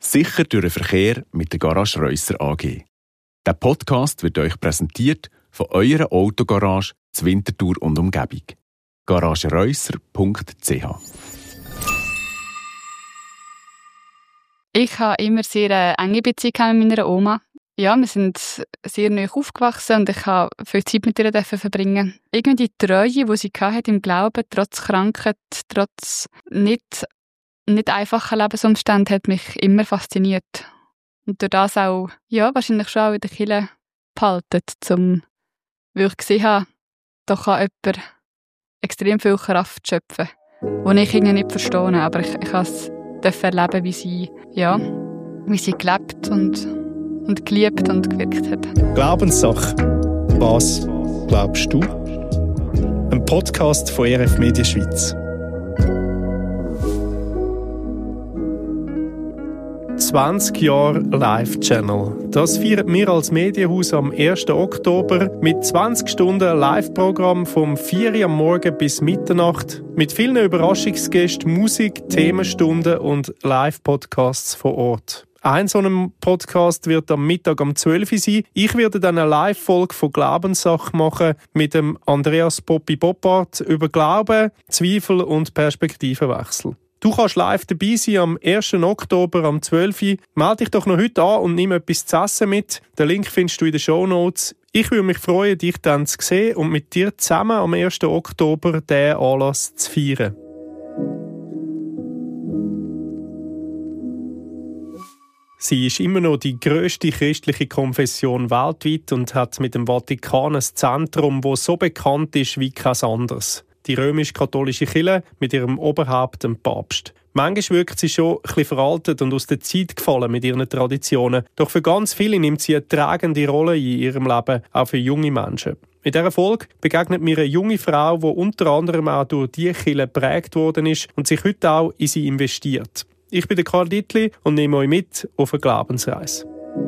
Sicher durch den Verkehr mit der Garage Reusser AG. Der Podcast wird euch präsentiert von eurer Autogarage zur Winterthur und Umgebung. garagereusser.ch. Ich habe immer sehr enge Beziehung mit meiner Oma. Ja, wir sind sehr nahe aufgewachsen und ich habe viel Zeit mit ihr verbringen. Irgendwie die Treue, die sie hatte im Glauben, trotz Krankheit, trotz nicht einfachen Lebensumständen, hat mich immer fasziniert. Und durch das auch, ja, wahrscheinlich schon auch in der Kirche behalten, weil ich gesehen habe, da kann jemand extrem viel Kraft schöpfen, die ich irgendwie nicht verstehe, aber ich durfte erleben, wie sie gelebt und geliebt und gewirkt hat. Glaubenssache. Was glaubst du? Ein Podcast von RF Media Schweiz. 20 Jahre Live-Channel. Das feiern wir als Medienhaus am 1. Oktober mit 20 Stunden Live-Programm vom 4 Uhr am Morgen bis Mitternacht mit vielen Überraschungsgästen, Musik, Themenstunden und Live-Podcasts vor Ort. Ein so einem Podcast wird am Mittag um 12 Uhr sein. Ich werde dann eine Live-Folge von Glaubenssache machen mit dem Andreas Poppi Boppard über Glauben, Zweifel und Perspektivenwechsel. Du kannst live dabei sein am 1. Oktober am 12 Uhr. Melde dich doch noch heute an und nimm etwas zu essen mit. Den Link findest du in den Shownotes. Ich würde mich freuen, dich dann zu sehen und mit dir zusammen am 1. Oktober diesen Anlass zu feiern. Sie ist immer noch die grösste christliche Konfession weltweit und hat mit dem Vatikan ein Zentrum, das so bekannt ist wie kein anderes. Die römisch-katholische Kirche mit ihrem Oberhaupt, dem Papst. Manchmal wirkt sie schon ein bisschen veraltet und aus der Zeit gefallen mit ihren Traditionen. Doch für ganz viele nimmt sie eine tragende Rolle in ihrem Leben, auch für junge Menschen. In dieser Folge begegnet mir eine junge Frau, die unter anderem auch durch diese Kirche geprägt worden ist und sich heute auch in sie investiert. Ich bin der Karl Dittli und nehme euch mit auf eine Glaubensreise.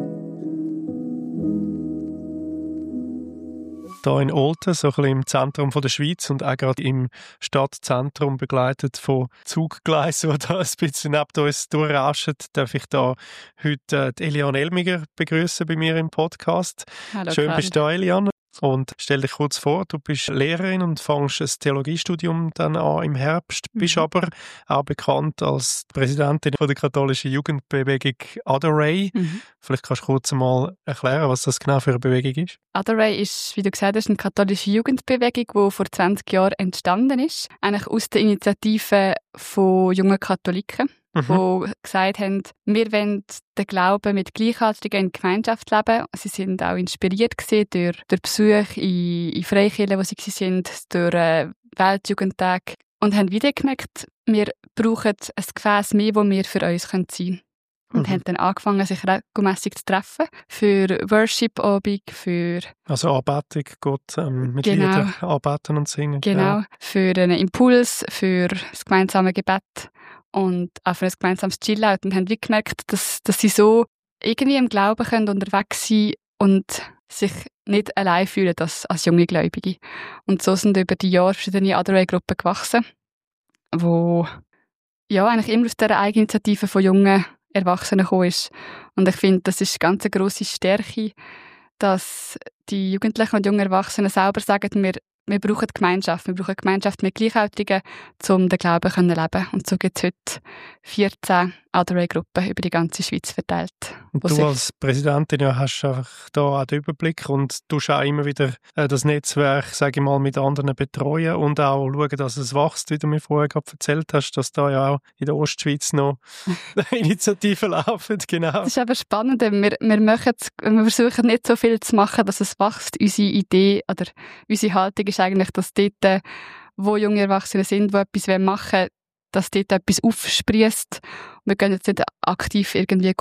Hier in Olten, so ein bisschen im Zentrum der Schweiz und auch gerade im Stadtzentrum, begleitet von Zuggleisen, die da ein bisschen neben uns durchrauschen, darf ich da heute die Eliane Elmiger begrüßen bei mir im Podcast. Hallo, schön Karl. bist du da, Eliane. Und stell dich kurz vor, du bist Lehrerin und fängst ein Theologiestudium dann an im Herbst, bist aber auch bekannt als Präsidentin von der katholischen Jugendbewegung Adorei. Vielleicht kannst du kurz mal erklären, was das genau für eine Bewegung ist. Adorei ist, wie du gesagt hast, eine katholische Jugendbewegung, die vor 20 Jahren entstanden ist. Eigentlich aus der Initiative von jungen Katholiken, die gesagt haben, wir wollen den Glauben mit Gleichaltrigen in Gemeinschaft leben. Sie sind auch inspiriert durch Besuche in Freikirchen, wo sie waren, durch Weltjugendtag und haben wieder gemerkt, wir brauchen ein Gefäß mehr, das wir für uns sein können. Und haben dann angefangen, sich regelmässig zu treffen. Für Worship-Abend, für... Also Anbetung, Gott mit Liedern anbeten und singen. Genau, ja. Für einen Impuls, für das gemeinsame Gebet und auch für ein gemeinsames Chill-Out. Und haben wie gemerkt, dass sie so irgendwie im Glauben können unterwegs sein und sich nicht allein fühlen als junge Gläubige. Und so sind über die Jahre verschiedene Adorei-Gruppen gewachsen, wo ja eigentlich immer aus dieser Eigeninitiative von jungen Erwachsenen gekommen ist. Und ich finde, das ist eine ganz grosse Stärke, dass die Jugendlichen und jungen Erwachsenen selber sagen, wir brauchen Gemeinschaft. Wir brauchen Gemeinschaft mit Gleichaltrigen, um den Glauben zu leben. Und so gibt es heute 14 Adorei-Gruppen über die ganze Schweiz verteilt. Und du als Präsidentin hast einfach da auch den Überblick und du auch immer wieder das Netzwerk, sage ich mal, mit anderen betreuen und auch schauen, dass es wächst, wie du mir vorher gerade erzählt hast, dass da ja auch in der Ostschweiz noch Initiativen laufen. Genau. Das ist aber spannend. Wir versuchen nicht so viel zu machen, dass es wächst. Unsere Idee oder unsere Haltung ist eigentlich, dass dort, wo junge Erwachsene sind, die etwas machen wollen, dass dort etwas aufsprießt. Wir können jetzt nicht aktiv irgendwie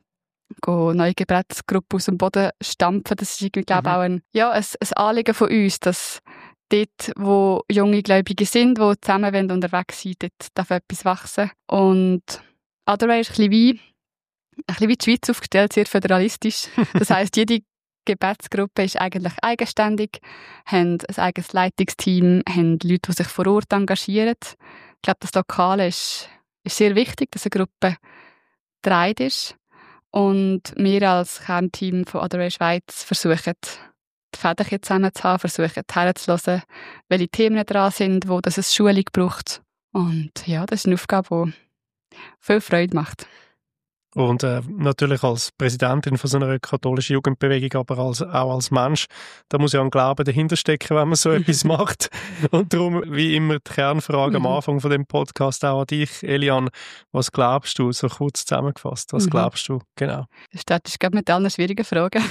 neue Gebetsgruppen aus dem Boden stampfen. Das ist irgendwie, glaube ich, auch ein Anliegen von uns, dass dort, wo junge Gläubige sind, die zusammen unterwegs sind, dort darf etwas wachsen. Und Adorei ist ein bisschen wie die Schweiz aufgestellt, sehr föderalistisch. Das heisst, jede Gebetsgruppe ist eigentlich eigenständig, haben ein eigenes Leitungsteam, haben Leute, die sich vor Ort engagieren. Ich glaube, das Lokale ist sehr wichtig, dass eine Gruppe getragen ist. Und wir als Kernteam von Otherway Schweiz versuchen, die Fäden zusammen zu haben, versuchen herzuhören, welche Themen dran sind, wo das eine Schulung braucht. Und ja, das ist eine Aufgabe, die viel Freude macht. Und natürlich als Präsidentin von so einer katholischen Jugendbewegung, aber auch als Mensch, da muss ja ein Glauben dahinter stecken, wenn man so etwas macht. Und darum, wie immer, die Kernfrage am Anfang von dem Podcast auch an dich, Eliane. Was glaubst du, so kurz zusammengefasst, was glaubst du genau? Du startest gerade mit allen schwierigen Fragen.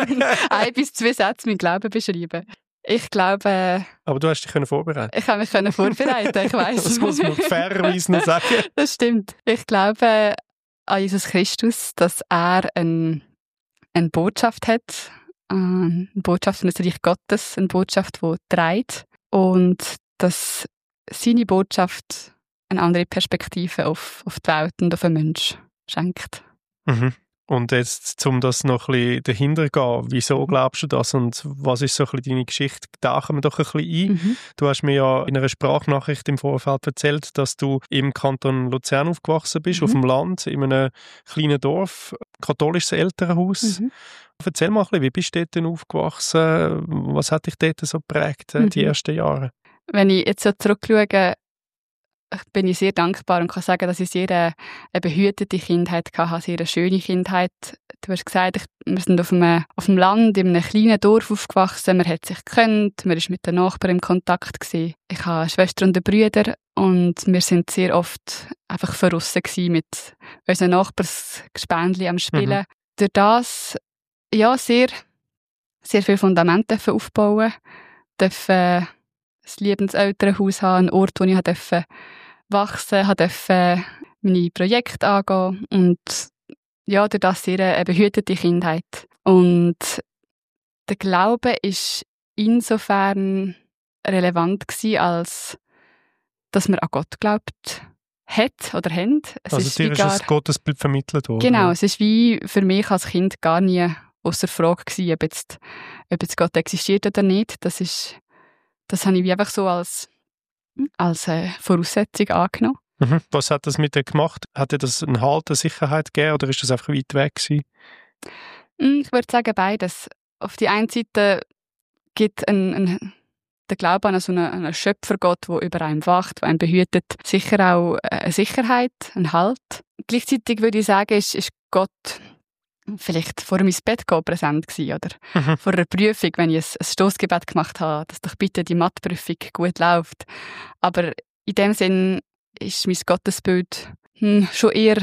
1 bis 2 Sätze mein Glauben beschreiben. Ich glaube... Aber du hast dich vorbereiten. Ich habe mich vorbereiten, ich weiss. Das muss man fairerweise noch sagen. Das stimmt. Ich glaube an Jesus Christus, dass er eine Botschaft hat, eine Botschaft von das Reich Gottes, eine Botschaft, die trägt und dass seine Botschaft eine andere Perspektive auf die Welt und auf den Menschen schenkt. Mhm. Und jetzt, um das noch ein bisschen dahinter zu gehen, wieso glaubst du das und was ist so ein bisschen deine Geschichte? Tauchen wir doch ein bisschen ein. Du hast mir ja in einer Sprachnachricht im Vorfeld erzählt, dass du im Kanton Luzern aufgewachsen bist, auf dem Land, in einem kleinen Dorf, katholisches Elternhaus. Erzähl mal ein bisschen, wie bist du dort denn aufgewachsen? Was hat dich dort so geprägt, die ersten Jahre? Wenn ich jetzt so zurückschaue, bin ich sehr dankbar und kann sagen, dass ich sehr eine behütete Kindheit hatte, sehr eine schöne Kindheit. Du hast gesagt, wir sind auf dem Land, in einem kleinen Dorf aufgewachsen, man hat sich gekannt, man war mit den Nachbarn im Kontakt gewesen. Ich habe eine Schwester und einen Bruder und wir sind sehr oft einfach verrissen gewesen mit unseren Nachbarsgespendli am Spielen. Durch das, ja, sehr, sehr viele Fundamente aufbauen, dürfen ein Liebenselternhaus haben, einen Ort, wo ich wachsen durfte, meine Projekte angehen und ja, durch das sehr eine behütete Kindheit. Und der Glaube ist insofern relevant gewesen, als dass man an Gott glaubt hat oder haben. Also dir ist ein Gottesbild vermittelt worden? Genau, es ist wie für mich als Kind gar nie ausser Frage gewesen, ob jetzt Gott existiert oder nicht. Das habe ich wie einfach so als Voraussetzung angenommen. Was hat das mit dir gemacht? Hat dir das einen Halt, eine Sicherheit gegeben oder ist das einfach weit weg gewesen? Ich würde sagen, beides. Auf die einen Seite gibt der Glaube an so einen Schöpfergott, der über einem wacht, der einen behütet, sicher auch eine Sicherheit, einen Halt. Gleichzeitig würde ich sagen, ist Gott vielleicht vor meinem Bett präsent gewesen, oder vor einer Prüfung, wenn ich ein Stossgebet gemacht habe, dass doch bitte die Matheprüfung gut läuft. Aber in dem Sinn ist mein Gottesbild schon eher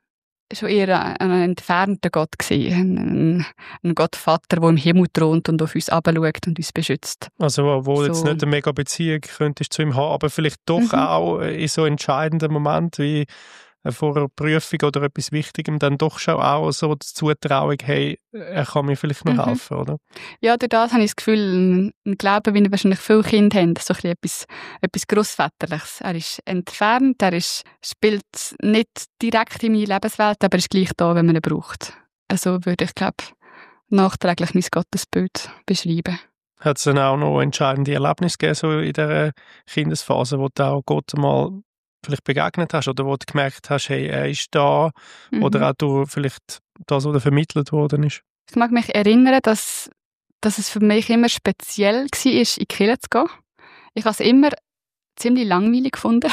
ein entfernter Gott gewesen. Ein Gottvater, der im Himmel thront und auf uns herabschaut und uns beschützt. Also wo so. Jetzt nicht eine mega Beziehung könntest zu ihm haben, aber vielleicht doch auch in so entscheidenden Momenten wie vor einer Prüfung oder etwas Wichtigem dann doch schon auch so die Zutrauung, hey, er kann mir vielleicht noch helfen, oder? Ja, durch das habe ich das Gefühl, ein Glaube, wie wahrscheinlich viele Kinder haben, so etwas Grossväterliches. Er ist entfernt, spielt nicht direkt in meine Lebenswelt, aber ist gleich da, wenn man ihn braucht. Also würde ich, glaube nachträglich mein Gottesbild beschreiben. Hat es dann auch noch entscheidende Erlebnisse gegeben, so in dieser Kindesphase, wo du auch Gott mal vielleicht begegnet hast oder wo du gemerkt hast, hey, er ist da oder auch durch vielleicht das, was vermittelt worden ist? Ich mag mich erinnern, dass es für mich immer speziell war, in die Kirche zu gehen. Ich habe es immer ziemlich langweilig gefunden.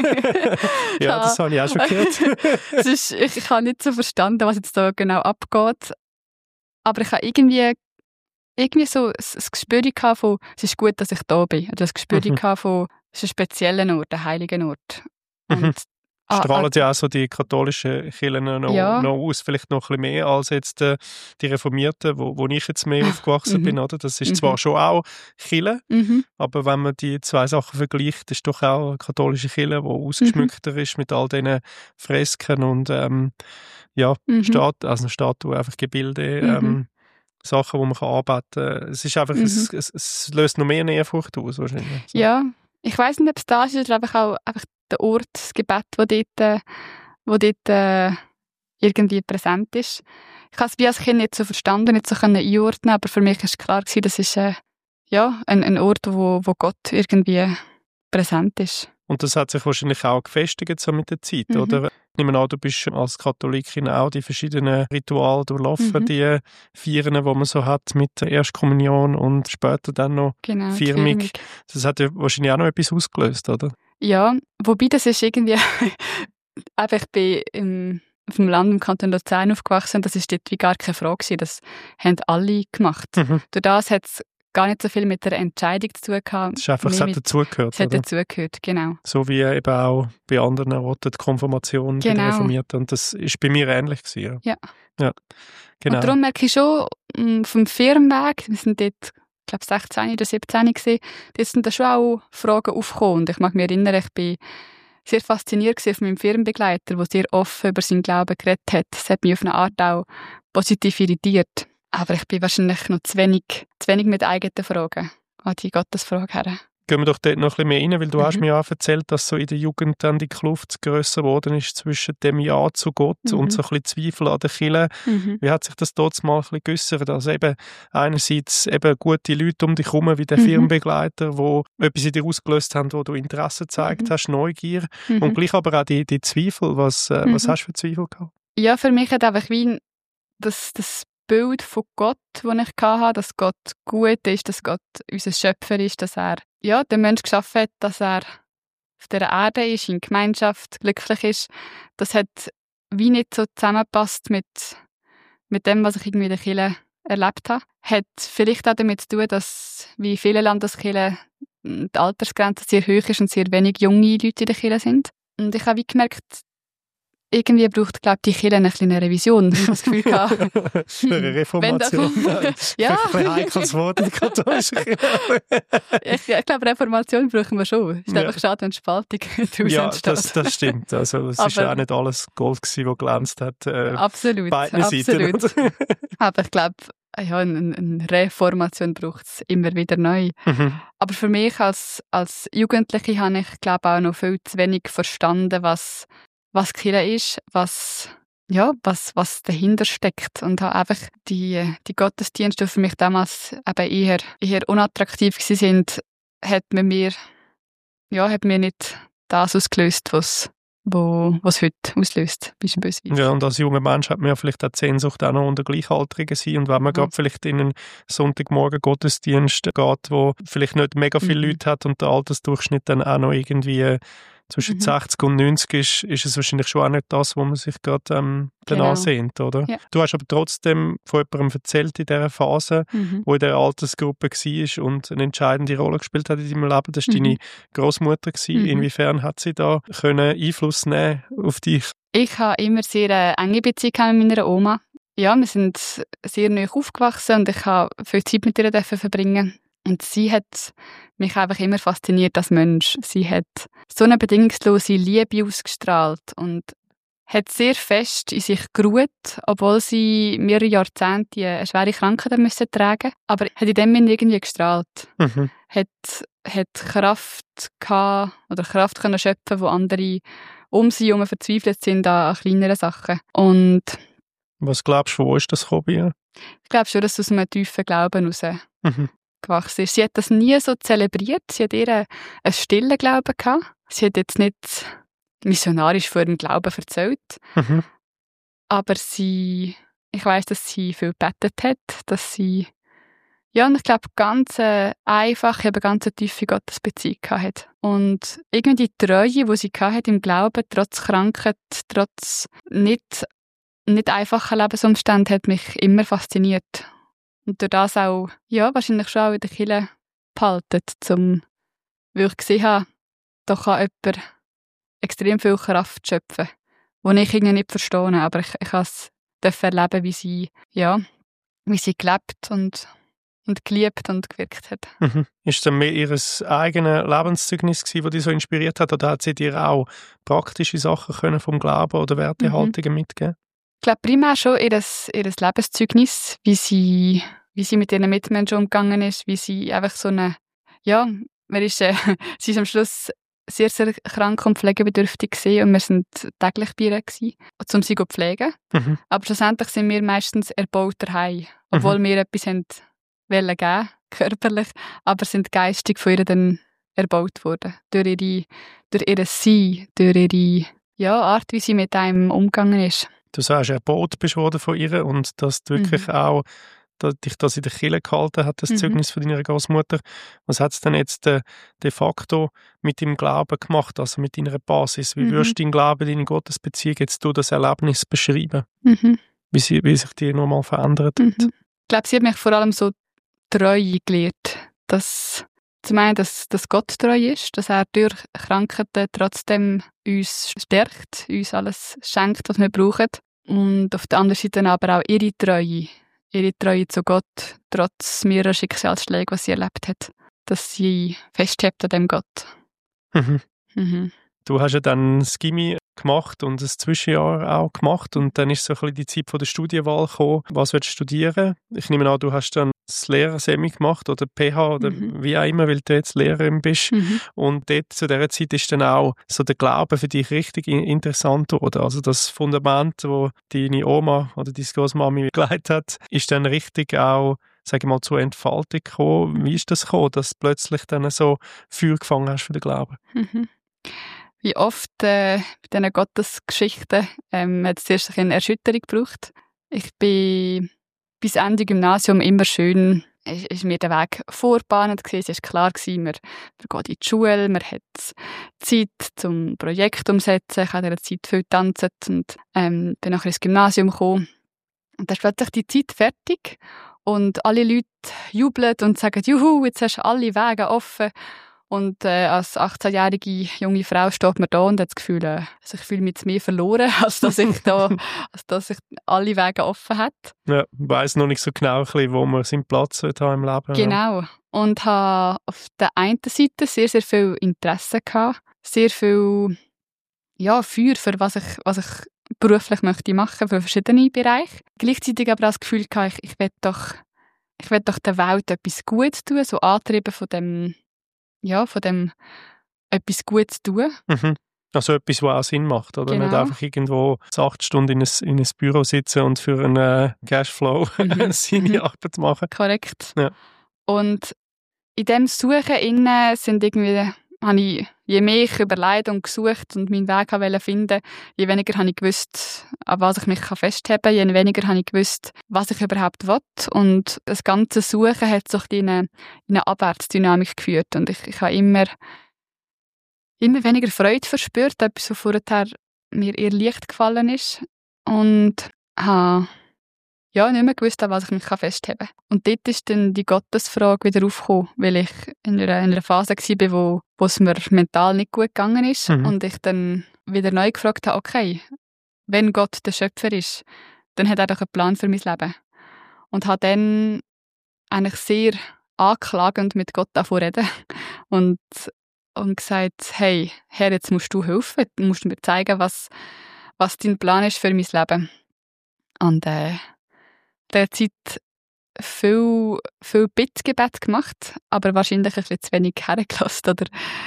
Ja, das habe ich auch schon gehört. Ich habe nicht so verstanden, was jetzt da genau abgeht. Aber ich habe irgendwie so ein Gespür gehabt von, es ist gut, dass ich da bin. Oder ein Gespür gehabt von, es ist ein spezieller Ort, ein heiliger Ort. Und strahlen ja auch so die katholischen Kirchen noch aus, vielleicht noch ein bisschen mehr als jetzt die Reformierten, wo ich jetzt mehr aufgewachsen bin, oder? Das ist zwar schon auch Kirche, aber wenn man die zwei Sachen vergleicht, ist doch auch eine katholische Kirche, die ausgeschmückter ist mit all diesen Fresken und Statuen, einfach Gebilde, Sachen, die man anbeten kann. Es ist einfach, es löst noch mehr Ehrfurcht aus, wahrscheinlich. So. Ja, ich weiss nicht, ob es da ist oder einfach auch der Ort, das Gebet, wo dort irgendwie präsent ist. Ich habe es wie als Kind nicht so verstanden, nicht so einordnen, aber für mich war klar, das ist ein Ort, wo Gott irgendwie präsent ist. Und das hat sich wahrscheinlich auch gefestigt so mit der Zeit, Mhm. oder? Ich nehme an, du bist als Katholikin auch die verschiedenen Rituale durchlaufen, die Feiern, die man so hat mit der Erstkommunion und später dann noch Genau, die Firmung. Firmung. Das hat ja wahrscheinlich auch noch etwas ausgelöst, oder? Ja, wobei das ist irgendwie einfach, ich bin auf dem Land im Kanton Luzern aufgewachsen und das ist dort wie gar keine Frage gewesen. Das haben alle gemacht. Durch das hat es gar nicht so viel mit der Entscheidung zu tun gehabt. Das ist einfach, es hat dazugehört, Es hat oder? dazugehört, genau. So wie eben auch bei anderen Orten die Konfirmation bei den Genau. Reformierten. Und das ist bei mir ähnlich gewesen. Ja. Ja, genau. Und darum merke ich schon, vom Firmenweg, wir sind dort, ich glaube 16 oder 17 gewesen, dort sind da schon auch Fragen aufgekommen. Und ich mag mich erinnern, ich bin sehr fasziniert von meinem Firmenbegleiter, der sehr offen über seinen Glauben geredet hat. Das hat mich auf eine Art auch positiv irritiert. Aber ich bin wahrscheinlich noch zu wenig mit eigenen Fragen an die Gottesfrage her. Gehen wir doch dort noch ein bisschen mehr rein, weil du hast mir auch erzählt, dass so in der Jugend dann die Kluft grösser geworden ist zwischen dem Ja zu Gott und so ein bisschen Zweifel an der Kirche. Wie hat sich das dort mal ein bisschen geäussert? Also eben einerseits eben gute Leute um dich herum, wie der Firmenbegleiter, die etwas in dir ausgelöst haben, wo du Interesse gezeigt hast, Neugier. Und gleich aber auch die Zweifel. Was hast du für Zweifel gehabt? Ja, für mich hat einfach wie das Bild von Gott, das ich hatte, dass Gott gut ist, dass Gott unser Schöpfer ist, dass er den Menschen geschaffen hat, dass er auf dieser Erde ist, in Gemeinschaft glücklich ist. Das hat wie nicht so zusammengepasst mit dem, was ich irgendwie in der Kirche erlebt habe. Hat vielleicht auch damit zu tun, dass wie in vielen Landeskirchen die Altersgrenze sehr hoch ist und sehr wenig junge Leute in der Kirche sind. Und ich habe wie gemerkt, irgendwie braucht, glaube ich, die Kirche eine kleine Revision. Ich habe das Gefühl gehabt. Eine Reformation. Ja. Ein heikles Wort in der katholischen Kirche. Ich glaube, Reformation brauchen wir schon. Es ist einfach schade, wenn Spaltung daraus Ja, entsteht. das stimmt. Also, es ist ja auch nicht alles Gold gewesen, das glänzt hat. Absolut. Beide Seiten. Absolut. Aber ich glaube, eine Reformation braucht es immer wieder neu. Aber für mich als Jugendliche habe ich, glaube auch noch viel zu wenig verstanden, was Kirche ist, was dahinter steckt. Und habe einfach die Gottesdienste, die für mich damals eben eher unattraktiv sind, hat mir nicht das ausgelöst, was heute auslöst, beispielsweise. Ja, und als junger Mensch hat man ja vielleicht auch die Sehnsucht, auch noch unter Gleichaltrigen sein. Und wenn man gerade vielleicht in einen Sonntagmorgen Gottesdienst geht, wo vielleicht nicht mega viele Leute hat und der Altersdurchschnitt dann auch noch irgendwie zwischen 60 und 90 ist es wahrscheinlich schon auch nicht das, wo man sich gerade dann ansehnt, oder? Ja. Du hast aber trotzdem von jemandem erzählt in dieser Phase, wo in dieser Altersgruppe war und eine entscheidende Rolle gespielt hat in deinem Leben. Das war deine Großmutter. Inwiefern hat sie da Einfluss nehmen auf dich? Ich habe immer sehr enge Beziehung mit meiner Oma. Ja, wir sind sehr neu aufgewachsen und ich habe viel Zeit mit ihr verbringen. Und sie hat mich einfach immer fasziniert als Mensch. Sie hat so eine bedingungslose Liebe ausgestrahlt und hat sehr fest in sich geruht, obwohl sie mehrere Jahrzehnte eine schwere Krankheit tragen musste. Aber hat in dem Moment irgendwie gestrahlt. Hat Kraft gehabt, oder Kraft können schöpfen, wo andere um sie herum verzweifelt sind an kleineren Sachen. Und was glaubst du, wo ist das gekommen? Ich glaube schon, dass es aus einem tiefen Glauben heraus gewachsen ist. Sie hat das nie so zelebriert. Sie hat eher einen stillen Glauben gehabt. Sie hat jetzt nicht missionarisch von ihrem Glauben erzählt. Aber ich weiss, dass sie viel gebetet hat, dass sie, und ich glaube, ganz einfach, aber ganz tiefe Gottesbeziehung hat. Und irgendwie die Treue, die sie hat im Glauben, trotz Krankheit, trotz nicht einfachen Lebensumständen, hat mich immer fasziniert. Und durch das auch, wahrscheinlich schon auch in der Kirche behalten, weil ich gesehen habe, da kann jemand extrem viel Kraft schöpfen, die ich irgendwie nicht verstehe, aber ich kann es erleben, wie sie gelebt und geliebt und gewirkt hat. Ist es dann mehr ihr eigenes Lebenszeugnis gewesen, das dich so inspiriert hat, oder hat sie dir auch praktische Sachen können vom Glauben oder Wertehaltungen mitgeben? Ich glaube primär schon ihr Lebenszeugnis, wie sie mit ihren Mitmenschen umgegangen ist, wie sie einfach so eine, sie ist am Schluss sehr, sehr krank und pflegebedürftig gewesen und wir sind täglich bei ihr gewesen, um sie zu pflegen. Aber schlussendlich sind wir meistens erbaut daheim, obwohl wir etwas geben, körperlich, aber sind geistig von ihr dann erbaut worden. Durch ihr Sein, durch ihre Art, wie sie mit einem umgegangen ist. Du sagst, erbaut bist worden von ihr und dass du wirklich auch dich das in der Kirche gehalten hat, das Zeugnis von deiner Großmutter. Was hat es denn jetzt de facto mit deinem Glauben gemacht, also mit deiner Basis? Wie würdest du deinen Glauben, deine Gottesbeziehung jetzt durch das Erlebnis beschreiben? Wie sich die nochmal verändert hat? Ich glaube, sie hat mich vor allem so Treue gelehrt. Zum einen, dass Gott treu ist, dass er durch Krankheiten trotzdem uns stärkt, uns alles schenkt, was wir brauchen. Und auf der anderen Seite aber auch ihre Treue zu Gott, trotz mehrerer Schicksalsschläge, was sie erlebt hat, dass sie festhält an dem Gott. Du hast ja dann das Gymi gemacht und ein Zwischenjahr auch gemacht und dann ist so ein bisschen die Zeit von der Studienwahl gekommen. Was willst du studieren? Ich nehme an, du hast dann das Lehrersemi gemacht oder PH oder wie auch immer, weil du jetzt Lehrerin bist. Und dort zu dieser Zeit ist dann auch so der Glaube für dich richtig interessant geworden. Also das Fundament, das deine Oma oder deine Großmami gelegt hat, ist dann richtig auch, sage ich mal, zur Entfaltung gekommen. Wie ist das gekommen, dass du plötzlich dann so Feuer gefangen hast für den Glauben? Wie oft bei diesen Gottesgeschichten hat es zuerst eine Erschütterung gebraucht. Ich bin bis Ende Gymnasium immer schön, ist mir der Weg vorbahnt gewesen. Es war klar gewesen, man geht in die Schule, man hat Zeit zum Projekt umsetzen. Ich habe in dieser Zeit viel getanzt und bin nachher ins Gymnasium gekommen. Und dann ist plötzlich die Zeit fertig und alle Leute jubeln und sagen, juhu, jetzt hast du alle Wege offen. Und als 18-jährige junge Frau steht man da und hat das Gefühl, also ich fühle mich jetzt mehr verloren, als dass ich alle Wege offen hat. Ja, weiss noch nicht so genau, wo man seinen Platz hat im Leben. Genau. Ja. Und habe auf der einen Seite sehr, sehr viel Interesse gehabt, sehr viel Feuer für was ich beruflich möchte machen, für verschiedene Bereiche. Gleichzeitig aber auch das Gefühl gehabt, ich will doch der Welt etwas Gutes tun, so angetrieben von dem etwas Gutes tun. Also etwas, was auch Sinn macht, oder? Genau. Nicht einfach irgendwo 8 Stunden in ein Büro sitzen und für einen Cashflow seine Arbeit machen. Korrekt. Ja. Und in diesem Suchen habe ich, je mehr ich überlegt und gesucht und meinen Weg finden, je weniger habe ich gewusst, an was ich mich festhalten kann, je weniger habe ich gewusst, was ich überhaupt will. Und das ganze Suchen hat so in eine Abwärtsdynamik geführt. Und ich habe immer weniger Freude verspürt, etwas, was vorher mir eher leicht gefallen ist. Und habe nicht mehr gewusst, an was ich mich festhalten kann. Und dort ist dann die Gottesfrage wieder aufgekommen, weil ich in einer Phase war, wo es mir mental nicht gut gegangen ist. Und ich dann wieder neu gefragt habe, okay, wenn Gott der Schöpfer ist, dann hat er doch einen Plan für mein Leben. Und habe dann eigentlich sehr anklagend mit Gott davon reden und gesagt, hey, Herr, jetzt musst du helfen, du musst mir zeigen, was dein Plan ist für mein Leben. Und der Zeit viel Bittgebet gemacht, aber wahrscheinlich ein bisschen zu wenig hergelassen oder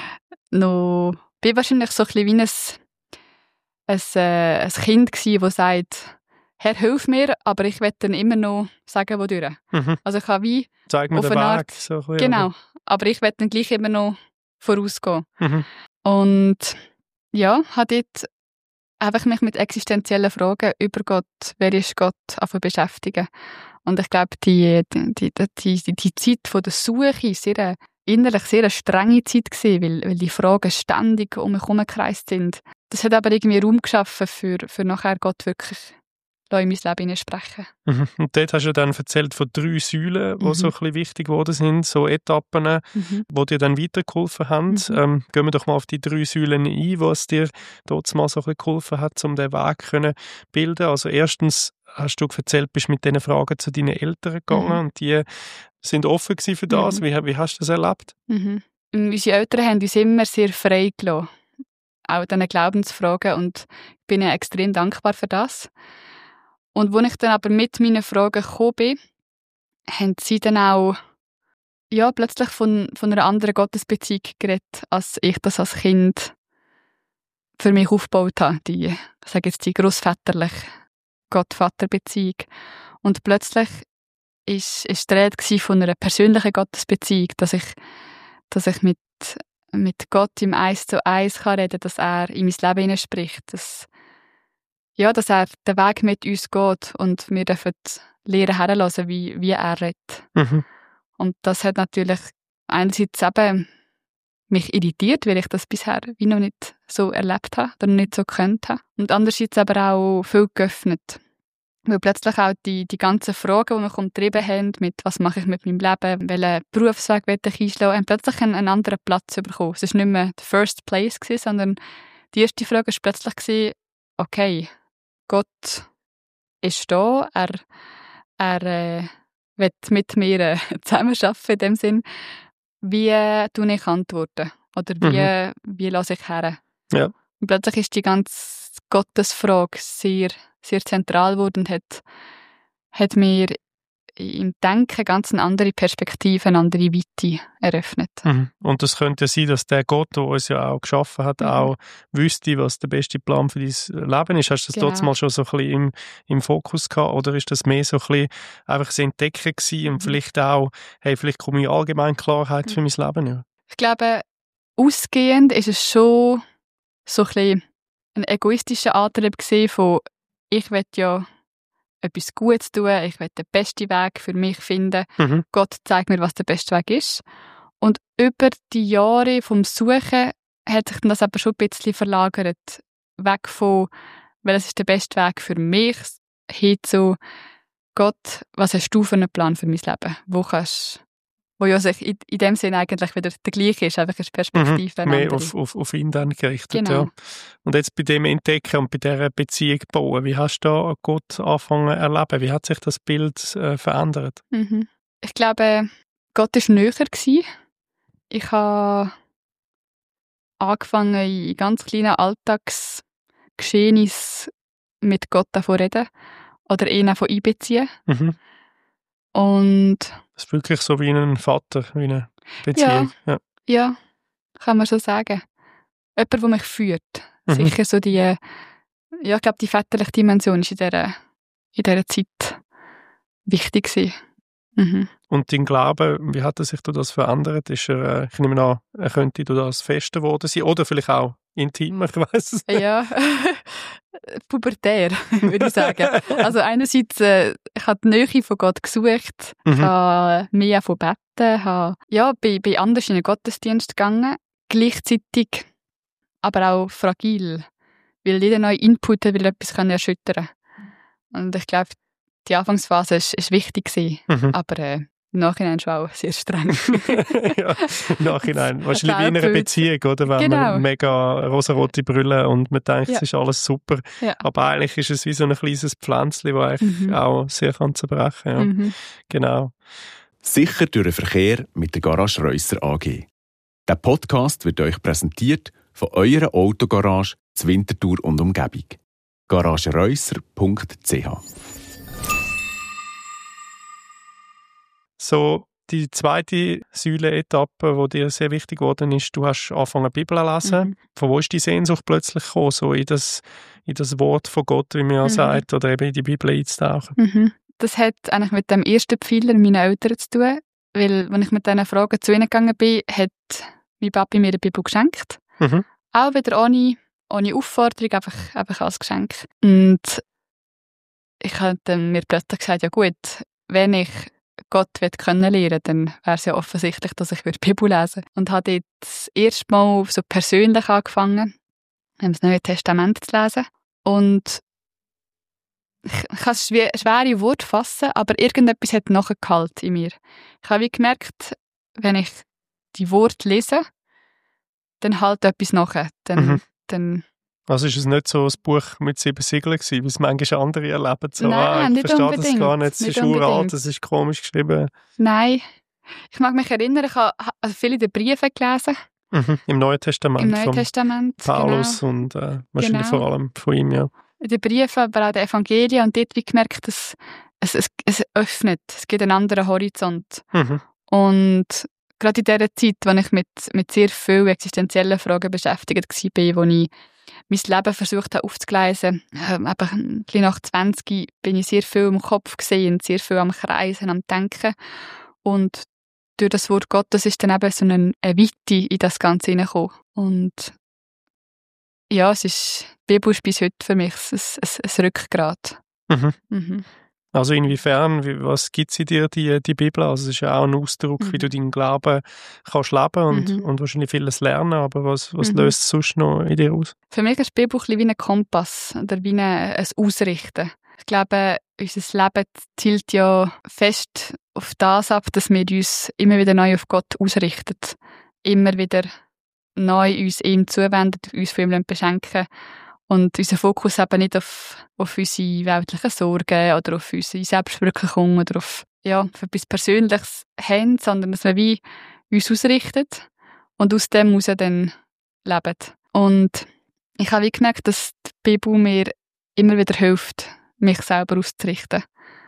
bin wahrscheinlich so ein bisschen wie ein Kind gsi, das sagt, Herr, hilf mir, aber ich will dann immer noch sagen, wodurch. Also ich habe wie zeig mir auf den eine Weg. So ein bisschen, genau, aber ich will dann gleich immer noch vorausgehen. Und habe dort einfach mich mit existenziellen Fragen über Gott, wer ist Gott, beschäftigen. Und ich glaube, die Zeit von der Suche war innerlich sehr eine strenge Zeit gewesen, weil die Fragen ständig um mich herumgekreist sind. Das hat aber irgendwie Raum geschaffen für nachher Gott wirklich in mein Leben sprechen. Und dort hast du dann erzählt von 3 Säulen, die so ein bisschen wichtig geworden sind, so Etappen, die dir dann weitergeholfen haben. Gehen wir doch mal auf die 3 Säulen ein, was dir dort mal so ein bisschen geholfen hat, um den Weg zu bilden. Also erstens hast du erzählt, bist mit diesen Fragen zu deinen Eltern gegangen und die sind offen gewesen für das. Wie hast du das erlebt? Unsere Eltern haben uns immer sehr frei gelassen, auch diesen Glaubensfragen, und ich bin ihnen extrem dankbar für das. Und als ich dann aber mit meinen Fragen gekommen bin, haben sie dann auch plötzlich von einer anderen Gottesbeziehung geredet, als ich das als Kind für mich aufgebaut habe. Die grossväterliche Gott-Vater-Beziehung. Und plötzlich war die Rede von einer persönlichen Gottesbeziehung, dass ich mit mit Gott im 1:1 kann reden, dass er in mein Leben hineinspricht, dass er den Weg mit uns geht und wir dürfen lernen herzuhören, wie er redet. Mhm. Und das hat natürlich einerseits eben mich irritiert, weil ich das bisher wie noch nicht so erlebt habe oder nicht so gekannt habe. Und andererseits aber auch viel geöffnet. Weil plötzlich auch die ganzen Fragen, die mich umtrieben haben, mit was mache ich mit meinem Leben, welchen Berufsweg will ich einschlagen, haben plötzlich einen anderen Platz bekommen. Es war nicht mehr the first place, sondern die erste Frage war plötzlich, okay, Gott ist da, er will mit mir zusammenarbeiten in dem Sinn. Wie tue ich antworten? Oder wie lasse ich her? Ja. Und plötzlich ist die ganze Gottesfrage sehr, sehr zentral geworden und hat mir im Denken ganz eine andere Perspektive, eine andere Weite eröffnet. Mhm. Und das könnte ja sein, dass der Gott, der uns ja auch geschaffen hat, auch wüsste, was der beste Plan für dein Leben ist. Hast du das trotzdem mal schon so ein bisschen im Fokus gehabt? Oder ist das mehr so ein bisschen einfach das Entdecken gewesen und vielleicht auch, vielleicht komme ich allgemein Klarheit für mein Leben? Ja. Ich glaube, ausgehend ist es schon so ein bisschen ein egoistischer Antrieb gewesen von, ich will ja etwas Gutes tun, ich will den besten Weg für mich finden. Mhm. Gott zeigt mir, was der beste Weg ist. Und über die Jahre vom Suchen hat sich das aber schon ein bisschen verlagert. Weg von, welches ist der beste Weg für mich, hin zu Gott, was hast du für einen Plan für mein Leben? Wo ja sich in dem Sinne eigentlich wieder der gleiche ist, einfach eine Perspektive. Mehr auf ihn dann gerichtet. Genau. Ja. Und jetzt bei dem Entdecken und bei dieser Beziehung bauen, wie hast du da Gott angefangen zu erleben? Wie hat sich das Bild verändert? Mhm. Ich glaube, Gott war näher gewesen. Ich habe angefangen, in ganz kleinen Alltagsgeschehnissen mit Gott davon reden oder ihn davon einbeziehen. Mhm. Und das ist wirklich so wie ein Vater, wie eine Beziehung. Ja, kann man so sagen. Jemand, der mich führt. Sicher so ich glaube, die väterliche Dimension ist in dieser Zeit wichtig gewesen. Mhm. Und dein Glaube, wie hat sich das verändert? Ist ich nehme an, könnte das fester geworden sein oder vielleicht auch intimer, ich weiss es nicht. Ja, pubertär, würde ich sagen. Also einerseits, ich habe die Nähe von Gott gesucht, habe mehr von beten, bin anders in den Gottesdienst gegangen, gleichzeitig aber auch fragil, weil jeder neue Input will etwas erschüttern. Und ich glaube, die Anfangsphase war wichtig gewesen, aber im Nachhinein schon auch sehr streng. Ja, im Nachhinein. Wahrscheinlich wie in einer Beziehung, oder? Wenn man mega rosarote Brille und man denkt, es ist alles super. Ja. Aber eigentlich ist es wie so ein kleines Pflänzchen, das eigentlich auch sehr zerbrechen kann. Ja. Genau. Sicher durch den Verkehr mit der Garage Reusser AG. Der Podcast wird euch präsentiert von eurer Autogarage zur Winterthur und Umgebung. garagereusser.ch. So, die zweite Säule-Etappe, die dir sehr wichtig geworden ist, du hast angefangen Bibel zu lesen. Von wo ist die Sehnsucht plötzlich gekommen, so in das Wort von Gott, wie man ja sagt, oder eben in die Bibel einzutauchen? Das hat eigentlich mit dem ersten Pfeiler meiner Eltern zu tun, weil, als ich mit diesen Fragen zu ihnen gegangen bin, hat mein Papi mir eine Bibel geschenkt. Auch wieder ohne Aufforderung, einfach als Geschenk. Und ich habe mir plötzlich gesagt, ja gut, wenn ich Gott kennenlernen, dann wäre es ja offensichtlich, dass ich die Bibel lesen würde. Und habe dort das erste Mal so persönlich angefangen, das Neue Testament zu lesen. Und ich kann es schwer in Worte fassen, aber irgendetwas hat nachgehalten in mir. Ich habe gemerkt, wenn ich die Worte lese, dann halt etwas nachher. Dann also ist es nicht so ein Buch mit 7 Siegeln gewesen, wie es manchmal andere erleben? So, Nein, ich verstehe das gar nicht, es ist uralt, es ist komisch geschrieben. Nein, ich mag mich erinnern, ich habe viele der Briefe gelesen. Im Neuen Testament. Im Neuen Testament, Paulus genau. Und wahrscheinlich vor allem von ihm, ja. In den Briefen, aber auch den Evangelien. Und dort habe ich gemerkt, dass es öffnet, es gibt einen anderen Horizont. Und gerade in dieser Zeit, als ich mit sehr vielen existenziellen Fragen beschäftigt war, wo ich mein Leben versucht habe aufzugleisen. Aber ein bisschen nach 20 bin ich sehr viel im Kopf gesehen, sehr viel am Kreisen, am Denken. Und durch das Wort Gottes ist dann eben so eine Weite in das Ganze hineingekommen. Und ja, die Bibel ist bis heute für mich ein Rückgrat. Mhm. Mhm. Also inwiefern, was gibt es in dir, die Bibel? Also es ist ja auch ein Ausdruck, wie du deinen Glauben kannst leben und wahrscheinlich vieles lernen, aber was löst es sonst noch in dir aus? Für mich ist die Bibel ein bisschen wie ein Kompass oder wie ein Ausrichten. Ich glaube, unser Leben zielt ja fest auf das ab, dass wir uns immer wieder neu auf Gott ausrichten. Immer wieder neu uns ihm zuwenden, uns von ihm beschenken und unseren Fokus eben nicht auf unsere weltlichen Sorgen oder auf unsere Selbstverwirklichung oder auf etwas Persönliches haben, sondern dass wir wie uns ausrichtet und aus dem heraus dann leben. Und ich habe wie gemerkt, dass die Bibel mir immer wieder hilft, mich selber auszurichten.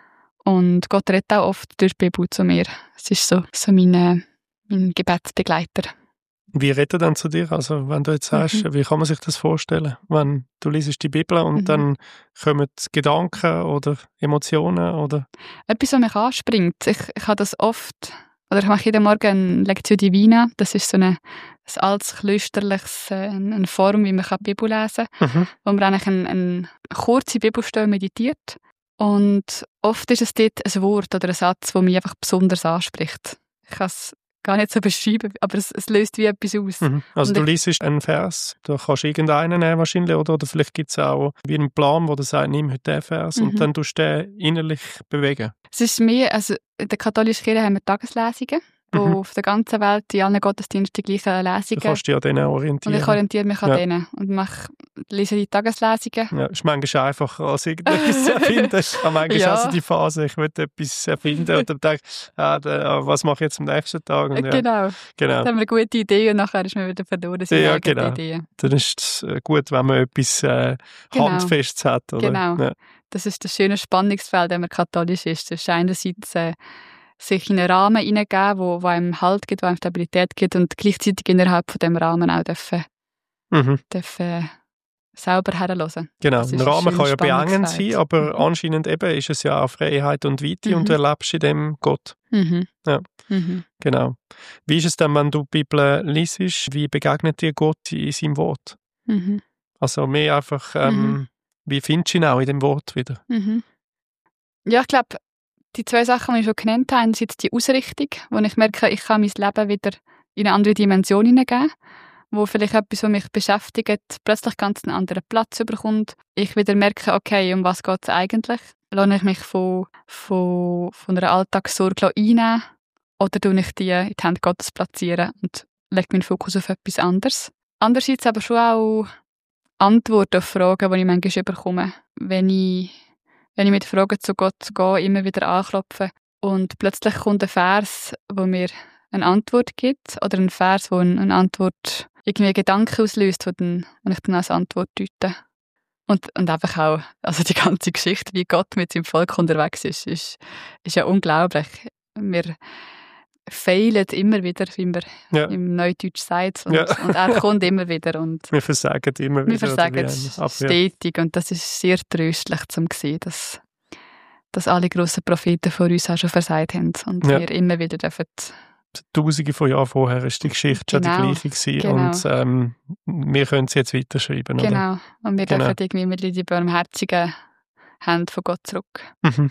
Und Gott redet auch oft durch die Bibel zu mir. Es ist so mein Gebetsbegleiter. Wie redet er dann zu dir? Also wenn du jetzt sagst, wie kann man sich das vorstellen? Wenn du liest die Bibel und dann kommen Gedanken oder Emotionen oder? Etwas, was mich anspringt. Ich habe das oft, oder ich mache jeden Morgen eine Lectio Divina. Das ist so ein altes klösterliches eine Form, wie man die Bibel lesen kann, wo man eigentlich eine kurze Bibelstelle meditiert. Und oft ist es dort ein Wort oder ein Satz, der mich einfach besonders anspricht. Ich kann es gar nicht so beschreiben, aber es löst wie etwas aus. Also du liest einen Vers, da kannst du irgendeinen nehmen wahrscheinlich, oder vielleicht gibt es auch wie einen Plan, wo du sagst, nimm heute den Vers und dann tust du den innerlich bewegen. Es ist mehr, also in der katholischen Kirche haben wir Tageslesungen, wo auf der ganzen Welt in allen Gottesdiensten die gleichen Lesungen. Du kannst dich an denen orientieren. Und ich orientiere mich an denen und lese die Tageslesungen. Ja, ist manchmal einfacher, als irgendetwas zu erfinden. Manchmal also die Phase, ich will etwas erfinden und dann denke ich, was mache ich jetzt am nächsten Tag? Und Genau. Dann haben wir eine gute Idee und nachher ist man wieder verloren. Ideen. Dann ist es gut, wenn man etwas Handfestes hat. Oder? Genau. Ja. Das ist das schöne Spannungsfeld, wenn man katholisch ist. Das ist einerseits sich in einen Rahmen hineingeben, wo einem Halt gibt, wo einem Stabilität gibt und gleichzeitig innerhalb von dem Rahmen auch dürfen selber herhören. Genau, ein Rahmen kann ja beengend sein, aber anscheinend eben ist es ja auch Freiheit und Weite und du erlebst in dem Gott. Ja. Genau. Wie ist es denn, wenn du die Bibel liest? Wie begegnet dir Gott in seinem Wort? Also mehr einfach, wie findest du ihn auch in dem Wort wieder? Ja, ich glaube, die zwei Sachen, die ich schon genannt habe, einerseits die Ausrichtung, wo ich merke, ich kann mein Leben wieder in eine andere Dimension hineingeben, wo vielleicht etwas, was mich beschäftigt, plötzlich ganz einen anderen Platz bekommt. Ich wieder merke, okay, um was geht es eigentlich? Lasse ich mich von einer Alltagssorge einnehmen oder tue ich die in die Hände Gottes platzieren und lege meinen Fokus auf etwas anderes? Andererseits aber schon auch Antworten auf Fragen, die ich manchmal bekomme, wenn ich mit Fragen zu Gott gehe, immer wieder anklopfe und plötzlich kommt ein Vers, der mir eine Antwort gibt oder ein Vers, der eine Antwort, irgendwie einen Gedanken auslöst, den ich dann als Antwort deute. Und einfach auch, also die ganze Geschichte, wie Gott mit seinem Volk unterwegs ist ja unglaublich. Wir failen immer wieder, wie man im Neudeutsch sagt. Und er kommt immer wieder. Und wir versagen immer wieder. Wir versagen stetig. Und das ist sehr tröstlich zu sehen, dass alle grossen Propheten vor uns auch schon versagt haben. Und wir immer wieder dürfen. Tausende von Jahren vorher war die Geschichte schon die gleiche gewesen. Und wir können sie jetzt weiterschreiben. Genau. Oder? Und wir dürfen irgendwie mit die barmherzigen Hände von Gott zurück.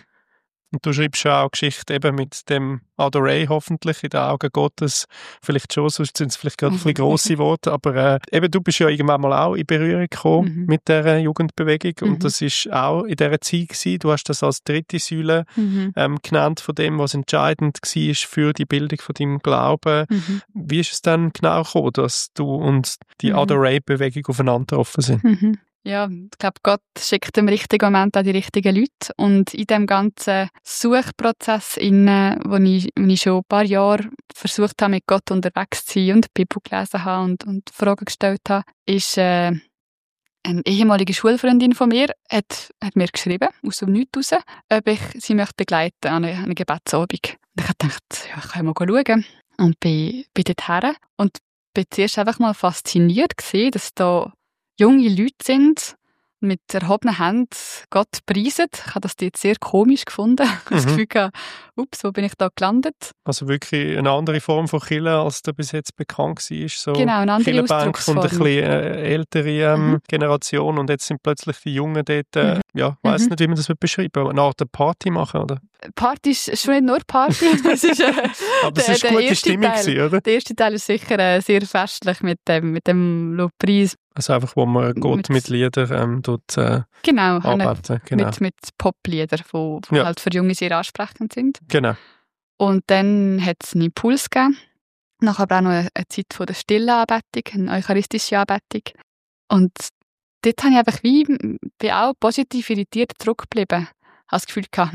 Und du schreibst schon auch Geschichte eben mit dem Adorei hoffentlich in den Augen Gottes. Vielleicht schon, sonst sind es vielleicht gerade ein bisschen grosse Worte. Aber eben, du bist ja irgendwann mal auch in Berührung gekommen mit dieser Jugendbewegung. Und das war auch in dieser Zeit gewesen. Du hast das als dritte Säule genannt von dem, was entscheidend war für die Bildung von deinem Glauben. Wie ist es dann genau gekommen, dass du und die Adorei-Bewegung aufeinander getroffen sind? Ja, ich glaube, Gott schickt im richtigen Moment auch die richtigen Leute. Und in diesem ganzen Suchprozess, wo ich schon ein paar Jahre versucht habe, mit Gott unterwegs zu sein und die Bibel gelesen habe und Fragen gestellt habe, ist eine ehemalige Schulfreundin von mir hat mir geschrieben, aus dem Nichts raus, ob ich sie möchte begleiten an einer Gebetsabend. Und ich habe gedacht, ja, ich kann mal schauen. Und bin dort her und bin zuerst einfach mal fasziniert gewesen, dass da junge Leute sind, mit erhobenen Händen Gott preisen. Ich habe das dort sehr komisch gefunden. Ich habe das Gefühl gehabt, ups, wo bin ich da gelandet? Also wirklich eine andere Form von Kirche, als da bis jetzt bekannt war. So Genau, eine andere Kirchenbank von Ausdrucksform. ein bisschen ältere Generation und jetzt sind plötzlich die Jungen dort, ich weiss nicht, wie man das beschreiben will, eine Art Party machen, oder? Party ist schon nicht nur Party. Das ist, aber es war gute Stimmung gewesen, oder? Der erste Teil ist sicher sehr festlich mit dem Lobpreis. Also einfach, wo man Gott mit Liedern genau, arbeiten. Genau. Mit Popliedern, die halt für Junge sehr ansprechend sind. Genau. Und dann hat es einen Impuls gegeben. Nachher aber auch noch eine Zeit von der stillen Anbetung, eine eucharistische Anbetung. Und dort habe ich einfach bin auch positiv irritiert zurückgeblieben. Ich habe das Gefühl gehabt,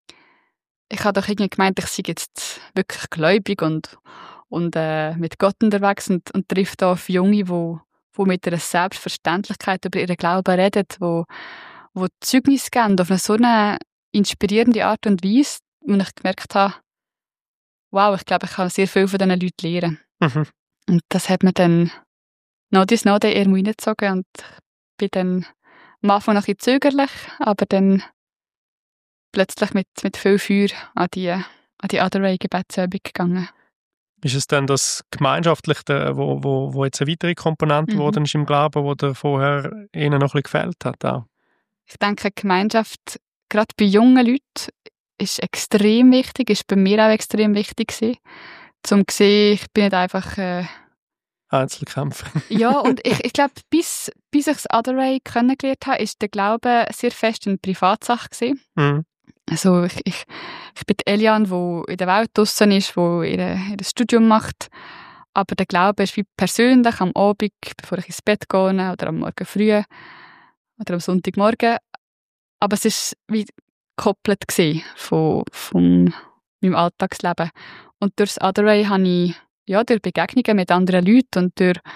ich habe doch irgendwie gemeint, ich sei jetzt wirklich gläubig und mit Gott unterwegs und treffe da auf Junge, die mit einer Selbstverständlichkeit über ihren Glauben reden, wo Zeugnis geben auf eine so eine inspirierende Art und Weise, wo ich gemerkt habe, wow, ich glaube, ich kann sehr viel von diesen Leuten lernen. Und das hat mir dann noch eher reingezogen und ich bin dann am Anfang noch ein bisschen zögerlich, aber dann plötzlich mit viel Feuer an die Other Way Gebetsübung gegangen. Ist es dann das Gemeinschaftliche, wo jetzt eine weitere Komponente geworden ist im Glauben, wo dir vorher ihnen noch ein bisschen gefehlt hat? Auch? Ich denke, Gemeinschaft, gerade bei jungen Leuten, ist extrem wichtig, ist bei mir auch extrem wichtig gewesen, um zu sehen, ich bin nicht einfach Einzelkämpfer. Ja, und ich glaube, bis ich das Other Way kennengelernt habe, ist der Glaube sehr fest eine Privatsache gewesen. Also ich bin die Eliane, die in der Welt draussen ist, die ihr Studium macht. Aber der Glaube ist wie persönlich am Abend, bevor ich ins Bett gehe oder am Morgen früh oder am Sonntagmorgen. Aber es ist wie gekoppelt von meinem Alltagsleben. Und durch das Other Way habe ich durch Begegnungen mit anderen Leuten und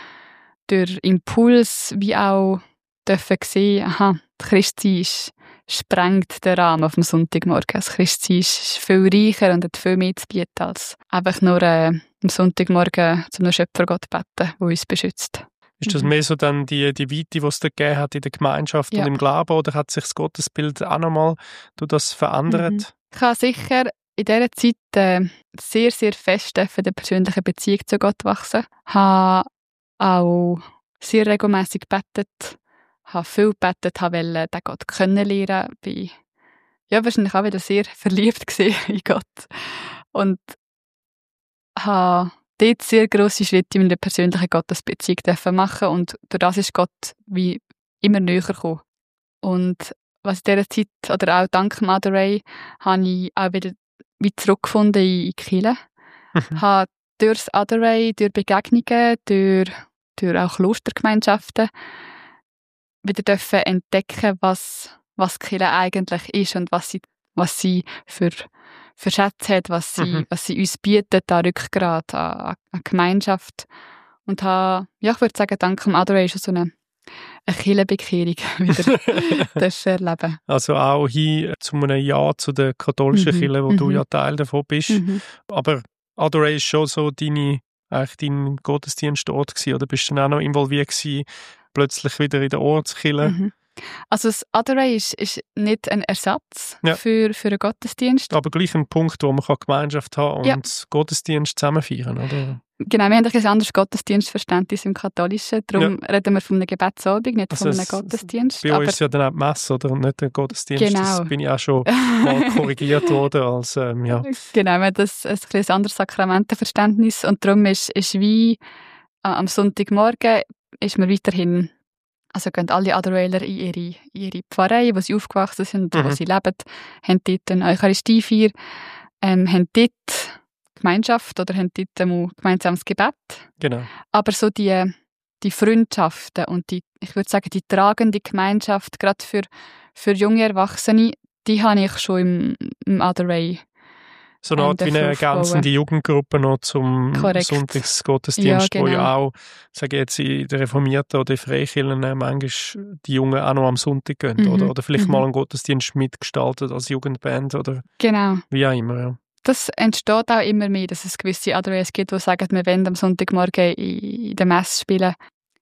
durch Impuls wie auch dürfen sehen, das Christsein sprengt den Rahmen auf dem Sonntagmorgen. Das Christsein ist viel reicher und hat viel mehr zu bieten, als einfach nur am Sonntagmorgen zu einem Schöpfergott beten, der uns beschützt. Ist das mehr so dann die Weite, die es da gegeben hat in der Gemeinschaft und im Glauben, oder hat sich das Gottesbild auch nochmal durch das verändert? Ich habe sicher in dieser Zeit sehr, sehr fest in der persönlichen Beziehung zu Gott wachsen. Ich habe auch sehr regelmässig gebetet, habe viel gebetet, wollte den Gott kennenlernen. Bin wahrscheinlich auch wieder sehr verliebt in Gott. Und habe dort sehr grosse Schritte in der persönlichen Gottesbeziehung machen und durch das ist Gott wie immer näher gekommen. Und was in dieser Zeit, oder auch dank dem Other Way, habe ich auch wieder zurückgefunden in die Kirche. Habe durch das Other Way, durch Begegnungen, durch auch Klostergemeinschaften wieder dürfen entdecken, was die Kirche eigentlich ist und was sie für Schätze hat, was sie uns bietet, an Rückgrat, an Gemeinschaft. Und habe, ich würde sagen, dank dem Other Way schon so eine Kirchenbekehrung wieder erleben. Also auch hin zu einem Ja zu der katholischen Kirche, wo du ja Teil davon bist. Aber Other Way ist schon so dein Gottesdienstort gewesen, oder bist du dann auch noch involviert gewesen, plötzlich wieder in der Ortskirche? Also das Other Way ist nicht ein Ersatz für einen Gottesdienst. Aber gleich ein Punkt, wo man Gemeinschaft haben und Gottesdienst zusammen feiern, oder? Genau, wir haben ein anderes Gottesdienstverständnis im Katholischen. Darum reden wir von einem Gebetsabend, nicht von einem Gottesdienst. Bei uns ist ja dann auch die Messe, oder? Nicht ein Gottesdienst. Genau. Das bin ich auch schon mal korrigiert worden. Als, Genau, wir haben ein anderes Sakramentenverständnis. Und darum ist wie am Sonntagmorgen ist man weiterhin, also gehen alle Otherweiler in ihre Pfarrei, wo sie aufgewachsen sind und wo sie leben, haben dort eine Eucharistiefeier, haben dort Gemeinschaft oder haben dort ein gemeinsames Gebet. Genau. Aber so die Freundschaften und ich würde sagen, die tragende Gemeinschaft, gerade für junge Erwachsene, die habe ich schon im Other Way. So eine Art wie eine ergänzende Jugendgruppe noch zum Sonntagsgottesdienst, genau. Wo ja auch, sage ich jetzt, in der Reformierten oder Freikirchen manchmal die Jungen auch noch am Sonntag gehen, oder vielleicht mal einen Gottesdienst mitgestaltet als Jugendband oder wie auch immer. Ja. Das entsteht auch immer mehr, dass es gewisse Other Ways gibt, die sagen, wir wollen am Sonntagmorgen in der Messe spielen.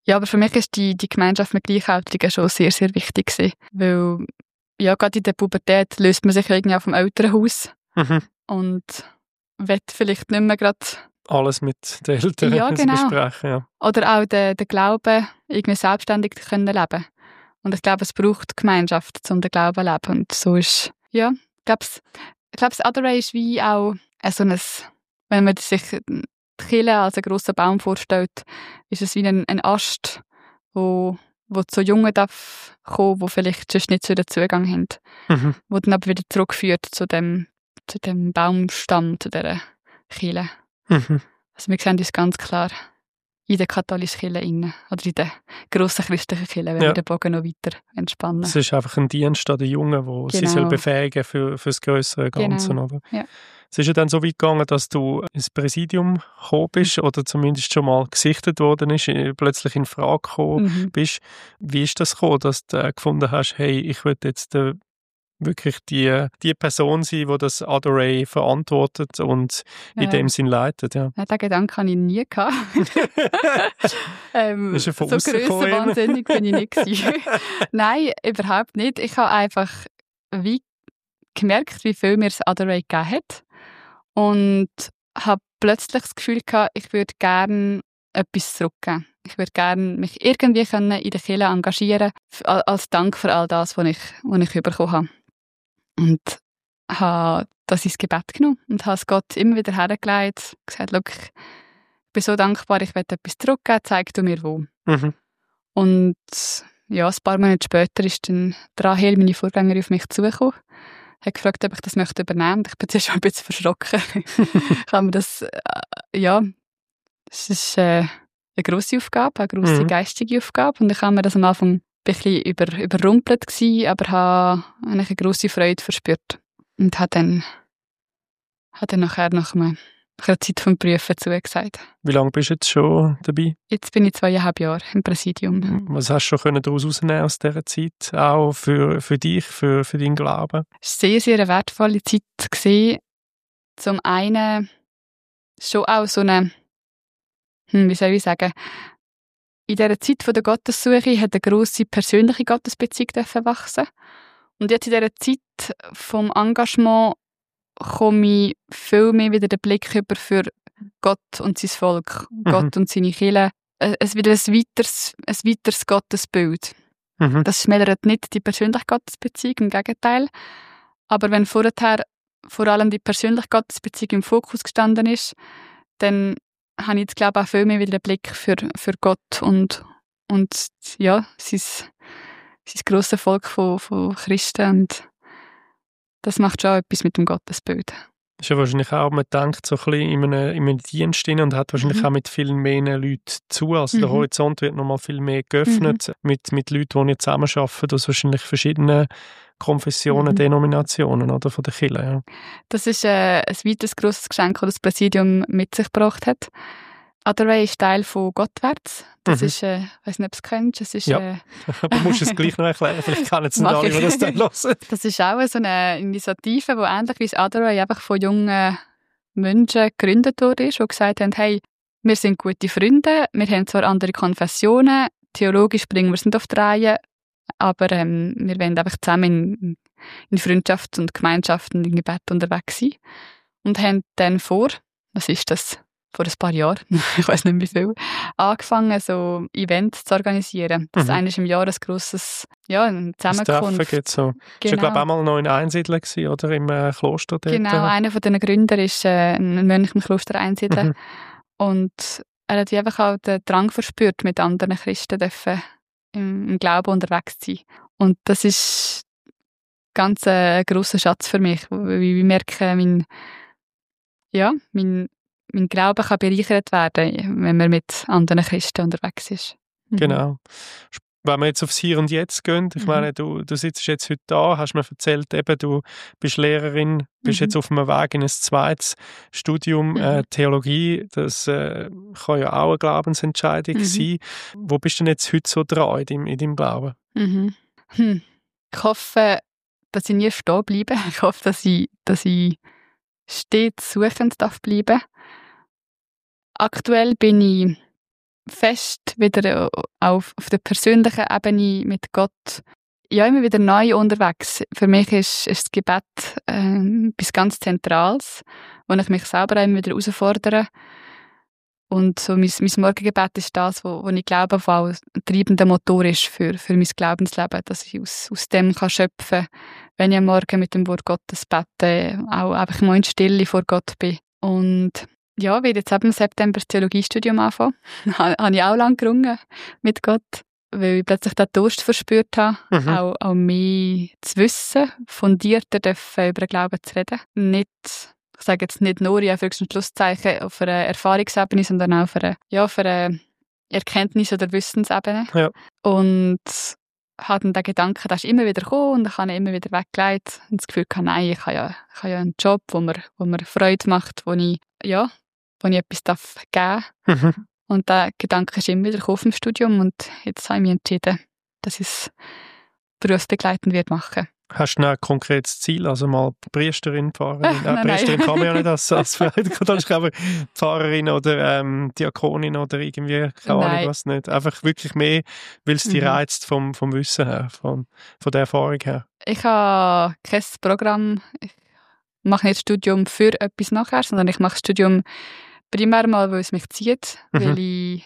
Ja, aber für mich ist die Gemeinschaft mit Gleichaltrigen schon sehr, sehr wichtig gewesen. Weil, ja, gerade in der Pubertät löst man sich irgendwie auf dem Elternhaus und will vielleicht nicht mehr gerade alles mit den Eltern besprechen. Ja. Oder auch den Glauben irgendwie selbstständig können leben. Und ich glaube, es braucht Gemeinschaft, um den Glauben zu leben. Und so ist, ja, ich glaube, das Other Way ist wie auch so ein, wenn man sich die Kirche als einen grossen Baum vorstellt, ist es wie ein Ast, wo zu Jungen darf kommen, die vielleicht sonst nicht so den Zugang haben. Wo dann aber wieder zurückführt zu dem Baumstamm, zu dieser Kirche. Also wir sehen uns ganz klar in der katholischen Kirche rein, oder in der grossen christlichen Kirche, wenn wir den Bogen noch weiter entspannen. Es ist einfach ein Dienst an den Jungen, wo sie soll befähigen für das grössere Ganze. Genau. Oder? Ja. Es ist ja dann so weit gegangen, dass du ins Präsidium gekommen bist oder zumindest schon mal gesichtet worden ist, plötzlich in Frage gekommen bist. Wie ist das gekommen, dass du gefunden hast, hey, ich will jetzt wirklich die Person sein, die das Other Way verantwortet und in dem Sinn leitet? Ja. Den Gedanken hatte ich nie gehabt. Ist er von so grössenwahnsinnig bin ich nicht gewesen. Nein, überhaupt nicht. Ich habe einfach gemerkt, wie viel mir das Other Way gegeben hat. Und habe plötzlich das Gefühl gehabt, ich würde gerne etwas zurückgeben. Ich würde gerne mich irgendwie in der Kirche engagieren, als Dank für all das, was ich bekommen habe. Und habe das ins Gebet genommen und habe es Gott immer wieder hergelegt, gesagt, schau, ich bin so dankbar, ich will etwas zurückgeben, zeig du mir wo. Und ja, ein paar Monate später ist dann Rahel, meine Vorgängerin, auf mich zugekommen. Hat gefragt, ob ich das möchte übernehmen. Ich bin zuerst schon ein bisschen verschrocken. Ich habe mir das, es ist eine grosse Aufgabe, eine grosse geistige Aufgabe. Und ich habe mir das am Anfang ein bisschen überrumpelt gewesen, aber habe eine grosse Freude verspürt. Und habe dann nachher nach einer Zeit vom Prüfen zugesagt. Wie lange bist du jetzt schon dabei? Jetzt bin ich 2,5 Jahre im Präsidium. Was hast du schon daraus herausnehmen aus dieser Zeit? Auch für dich, für deinen Glauben? Es war sehr, sehr eine wertvolle Zeit gewesen. Zum einen schon auch so eine, wie soll ich sagen, in dieser Zeit der Gottessuche hat eine grosse persönliche Gottesbeziehung wachsen. Und jetzt in dieser Zeit vom Engagement komme ich viel mehr wieder den Blick über für Gott und sein Volk, Gott und seine Kirche. Es wieder ein weiteres Gottesbild. Das schmälert nicht die persönliche Gottesbeziehung, im Gegenteil. Aber wenn vorher vor allem die persönliche Gottesbeziehung im Fokus gestanden ist, dann habe ich jetzt, glaube ich, auch viel mehr wieder den Blick für Gott und ja, sein grosses Volk von Christen. Und das macht schon etwas mit dem Gottesbild. Das ist ja wahrscheinlich auch, man denkt so ein bisschen in einem Dienst rein und hat wahrscheinlich auch mit viel mehr Leuten zu. Also der Horizont wird nochmal viel mehr geöffnet mit Leuten, die zusammenarbeiten aus wahrscheinlich verschiedenen Konfessionen, Denominationen oder von der Kirche. Ja. Das ist ein weiteres grosses Geschenk, das das Präsidium mit sich gebracht hat. Other Way ist Teil von Gottwärts. Das ist, ich weiss nicht, ob du es kennst. Das ist, aber du musst es gleich noch erklären. Vielleicht kennen es nicht alle, die das dann hören. Das ist auch so eine Initiative, die ähnlich wie das Other Way einfach von jungen Menschen gegründet wurde, die gesagt haben, hey, wir sind gute Freunde, wir haben zwar andere Konfessionen, theologisch bringen wir es nicht auf die Reihe, aber wir wollen einfach zusammen in Freundschaft und Gemeinschaft und in Gebet unterwegs sein. Und haben dann vor ein paar Jahren, ich weiß nicht wie viel, angefangen, so Events zu organisieren. Das eine ist im Jahr ein grosses, eine Zusammenkunft. Das Treffen gibt so. Genau. Das war, glaube ich, auch mal noch in Einsiedler oder im Kloster dort. Genau, einer von den Gründern ist ein Mönch im Kloster Einsiedler. Und er hat einfach auch den Drang verspürt, mit anderen Christen im Glauben unterwegs zu sein. Und das ist ganz ein grosser Schatz für mich, weil ich merke, mein Glaube kann bereichert werden, wenn man mit anderen Christen unterwegs ist. Genau. Wenn wir jetzt aufs Hier und Jetzt gehen, ich meine, du sitzt jetzt heute da, hast mir erzählt, eben, du bist Lehrerin, bist jetzt auf dem Weg in ein zweites Studium, Theologie, das kann ja auch eine Glaubensentscheidung sein. Wo bist du denn jetzt heute so dran in deinem Glauben? Ich hoffe, dass ich nie stehen bleibe. Ich hoffe, dass ich stets suchend bleiben darf. Aktuell bin ich fest wieder auf der persönlichen Ebene mit Gott ja immer wieder neu unterwegs. Für mich ist das Gebet etwas ganz Zentrales, wo ich mich selber auch immer wieder herausfordere. Und so mein Morgengebet ist das, wo ich glaube, was auch ein treibender Motor ist für mein Glaubensleben, dass ich aus dem kann schöpfen kann, wenn ich am Morgen mit dem Wort Gottes bete, auch einfach mal in Stille vor Gott bin. Und ja, ich werde jetzt ab im September das Theologiestudium anfangen. Habe ich auch lange gerungen mit Gott, weil ich plötzlich den Durst verspürt habe, auch mehr zu wissen, fundierter über den Glauben zu reden. Nicht, ich sage jetzt nicht nur in Anführungs- und Schlusszeichen auf einer Erfahrungsebene, sondern auch auf einer Erkenntnis- oder Wissensebene. Ja. Und habe dann den Gedanken, der ist immer wieder gekommen und ich habe ihn immer wieder weggelegt und das Gefühl gehabt, nein, ich habe ja einen Job, wo mir Freude macht, wo ich etwas geben darf. Und der Gedanke ist immer wieder auf dem Studium und jetzt habe ich mich entschieden, dass ich es berufsbegleitend machen. Hast du ein konkretes Ziel, also mal Priesterin, Pfarrerin? Priesterin kann man ja nicht als Frau, aber Pfarrerin oder Diakonin oder irgendwie, keine Ahnung, was nicht. Einfach wirklich mehr, weil es dich reizt vom Wissen her, von der Erfahrung her. Ich habe kein Programm, ich mache nicht das Studium für etwas nachher, sondern ich mache das Studium primär mal, weil es mich zieht, weil ich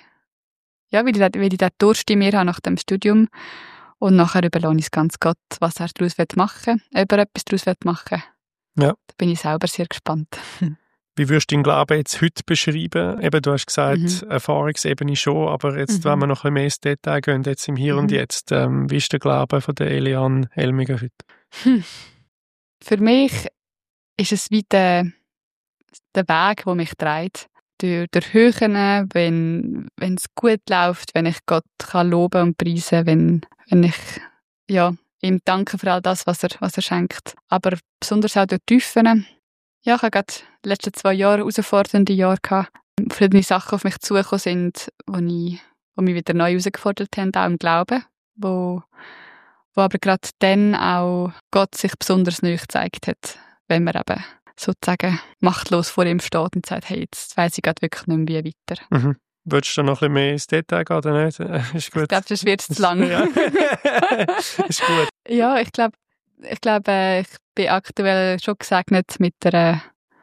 den Durst in mir habe nach dem Studium. Und nachher überlasse ich es ganz Gott, was er daraus machen will, ob er etwas daraus machen will. Ja. Da bin ich selber sehr gespannt. Wie würdest du deinen Glauben jetzt heute beschreiben? Eben, du hast gesagt, Erfahrungsebene schon, aber jetzt, wenn wir noch ein bisschen mehr ins Detail gehen, jetzt im Hier und Jetzt, wie ist der Glaube von der Eliane Elmiger heute? Für mich ist es wie der Weg, der mich trägt. Durch Höhen, wenn es gut läuft, wenn ich Gott kann loben und preisen, wenn ich ihm danke für all das, was er schenkt. Aber besonders auch durch Tiefen. Ja, ich habe gerade die letzten 2 Jahre herausfordernde Jahre gehabt. Verschiedene Sachen auf mich zugekommen sind, wo mich wieder neu herausgefordert haben, auch im Glauben, wo aber gerade dann auch Gott sich besonders neu gezeigt hat, wenn man eben sozusagen machtlos vor ihm steht und sagt, hey, jetzt weiss ich gerade wirklich nicht mehr, wie weiter. Würdest du noch ein bisschen mehr ins Detail gehen, oder nicht? Ist gut. Ich glaube, das wird zu lang. Ja. Ist gut. Ja, ich glaube, ich bin aktuell schon gesegnet mit der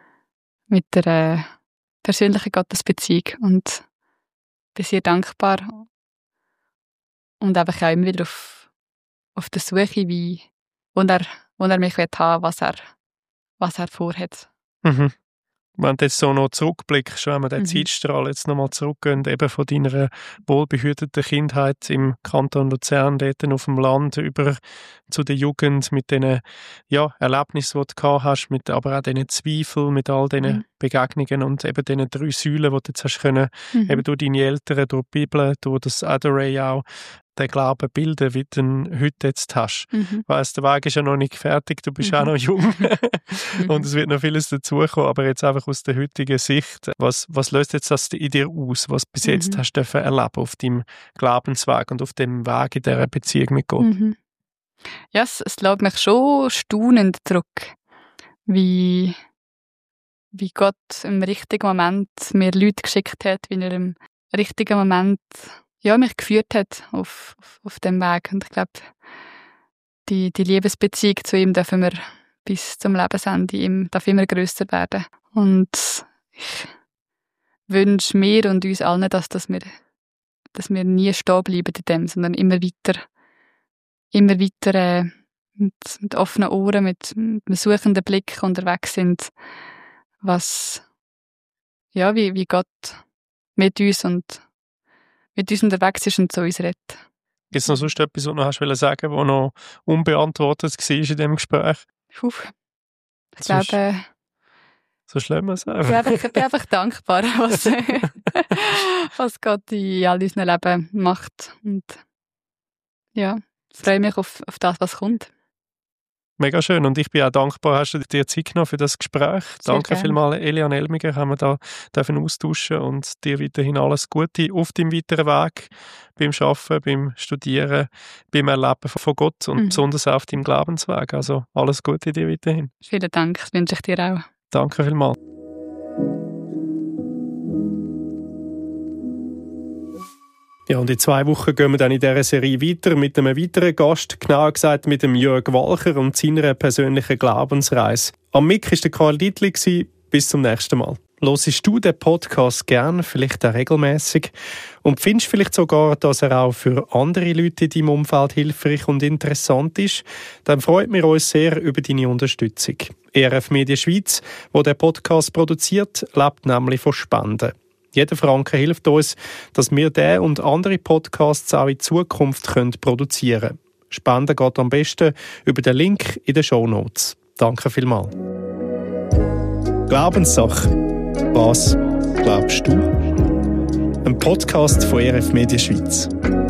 persönlichen Gottesbeziehung und bin sehr dankbar und einfach auch immer wieder auf der Suche, wo er mich haben will, was er vorhat. Wenn du jetzt so noch zurückblickst, wenn wir den Zeitstrahl jetzt nochmal zurückgehen, eben von deiner wohlbehüteten Kindheit im Kanton Luzern, dort auf dem Land, über zu der Jugend, mit diesen Erlebnissen, die du gehabt hast, mit aber auch diesen Zweifeln, mit all diesen Begegnungen und eben diesen 3 Säulen, die du jetzt hast können, eben durch deine Eltern, durch die Bibel, durch das Adoree auch, den Glauben bilden, wie du ihn heute jetzt hast. Ich weiss, der Weg ist ja noch nicht fertig, du bist auch noch jung und es wird noch vieles dazukommen, aber jetzt einfach aus der heutigen Sicht, was löst jetzt das in dir aus, was bis jetzt hast du erleben auf deinem Glaubensweg und auf dem Weg in dieser Beziehung mit Gott? Ja, es lässt mich schon staunend zurück, wie Gott im richtigen Moment mir Leute geschickt hat, wie er im richtigen Moment mich geführt hat auf dem Weg. Und ich glaube, die Liebesbeziehung zu ihm dürfen wir bis zum Lebensende darf immer grösser werden. Und ich wünsche mir und uns allen, dass wir nie stehen bleiben in dem, sondern immer weiter mit offenen Ohren, mit einem suchenden Blick unterwegs sind, wie Gott mit uns unterwegs ist und zu uns redet. Gibt es noch sonst etwas, was du noch sagen willst, was noch unbeantwortet war in diesem Gespräch? Ich glaube... So schlimm es einfach. Ich bin einfach dankbar, was Gott in all unserem Leben macht. Und ja, ich freue mich auf das, was kommt. Mega schön. Und ich bin auch dankbar, hast du dir Zeit genommen für das Gespräch. Sehr Danke gerne. vielmals, Eliane Elmiger, haben wir da dürfen austauschen und dir weiterhin alles Gute auf deinem weiteren Weg, beim Arbeiten, beim Studieren, beim Erleben von Gott und besonders auch auf deinem Glaubensweg. Also alles Gute dir weiterhin. Vielen Dank, das wünsche ich dir auch. Danke vielmals. Ja, und in 2 Wochen gehen wir dann in dieser Serie weiter mit einem weiteren Gast, genauer gesagt mit dem Jörg Walcher und seiner persönlichen Glaubensreise. Am Mic war der Karl Dietli. Bis zum nächsten Mal. Hörst du den Podcast gern, vielleicht auch regelmässig, und findest vielleicht sogar, dass er auch für andere Leute in deinem Umfeld hilfreich und interessant ist, dann freut wir uns sehr über deine Unterstützung. ERF Media Schweiz, wo der Podcast produziert, lebt nämlich von Spenden. Jeder Franken hilft uns, dass wir diesen und andere Podcasts auch in Zukunft produzieren können. Spenden geht am besten über den Link in den Shownotes. Danke vielmals. Glaubenssache. Was glaubst du? Ein Podcast von ERF Media Schweiz.